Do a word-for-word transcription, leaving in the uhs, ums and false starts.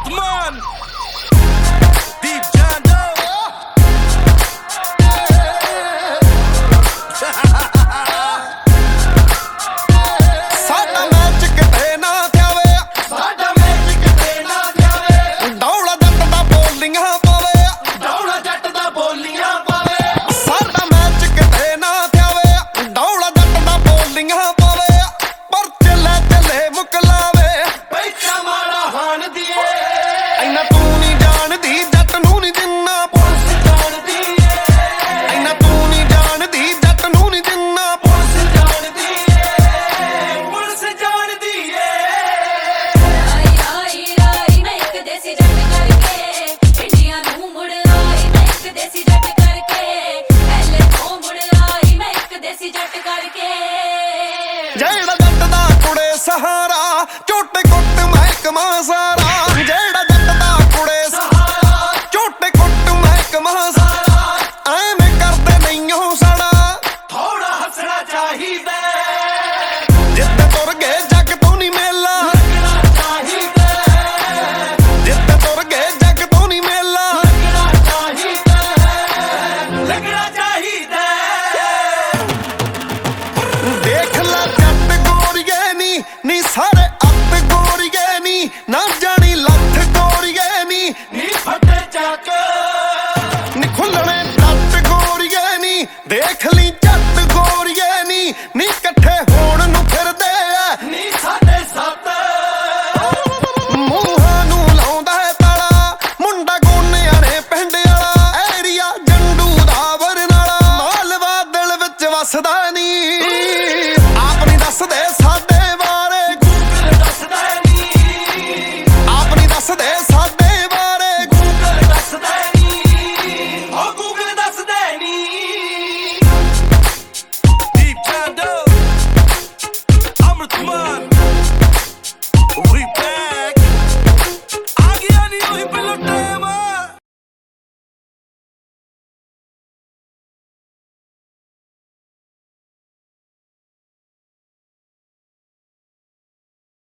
Batman, Deep John Doe. ਸਾਡਾ match ਕਿਤੇ ਨਾ ਥਿਆਵੇ, ਸਾਡਾ ਮੈਚ ਕਿਤੇ ਨਾ ਥਿਆਵੇ, ਡੌਲਾ ਜੱਟ ਦਾ ਬੋਲੀਆਂ ਪਾਵੇ, ਡੌਲਾ ਜੱਟ ਦਾ ਬੋਲੀਆਂ ਪਾਵੇ। ਸਾਡਾ ਮੈਚ ਕਿਤੇ ਨਾ ਥਿਆਵੇ, ਡੌਲਾ ਜੱਟ ਦਾ ਬੋਲੀਆਂ ਪਾਵੇ, ਪਰ ਚੱਲੇ ਚੱਲੇ ਮੁਕਲਾਵੇ, ਪੈਚਾ ਮਾੜਾ ਹਾਣ ਦੀਏ, ਇੰਨਾ ਤੂੰ ਨਹੀਂ ਜਾਣਦੀ ਜੱਟ ਨੂੰ ਨਹੀਂ ਜਿੰਨਾ ਪੁਲਿਸ ਜਾਣਦੀ ਏ, ਇੰਨਾ ਤੂੰ ਨਹੀਂ ਜਾਣਦੀ ਜੱਟ ਨੂੰ ਨਹੀਂ ਜਿੰਨਾ ਪੁਲਿਸ ਜਾਣਦੀ ਏ, ਪੁਲਿਸ ਜਾਣਦੀ ਏ। ਆਈ ਆਈ ਆਈ ਮੈਂ ਇੱਕ ਦੇਸੀ ਜੱਟ ਕਰਕੇ ਇੰਡੀਆ ਨੂੰ ਮੁੜ ਆਈ ਮੈਂ ਇੱਕ ਦੇਸੀ ਜੱਟ ਕਰਕੇ ਐਲੇ ਤੋਂ ਮੁੜ ਆਈ ਮੈਂ ਇੱਕ ਦੇਸੀ ਜੱਟ ਕਰਕੇ ਜਿਹੜਾ ਜੱਟ ਦਾ ਕੁੜੇ ਸਹਾਰਾ ਝੋਟੇ ਕੁੱਟ ਮਹਿਕਮਾ ਸਾਰਾ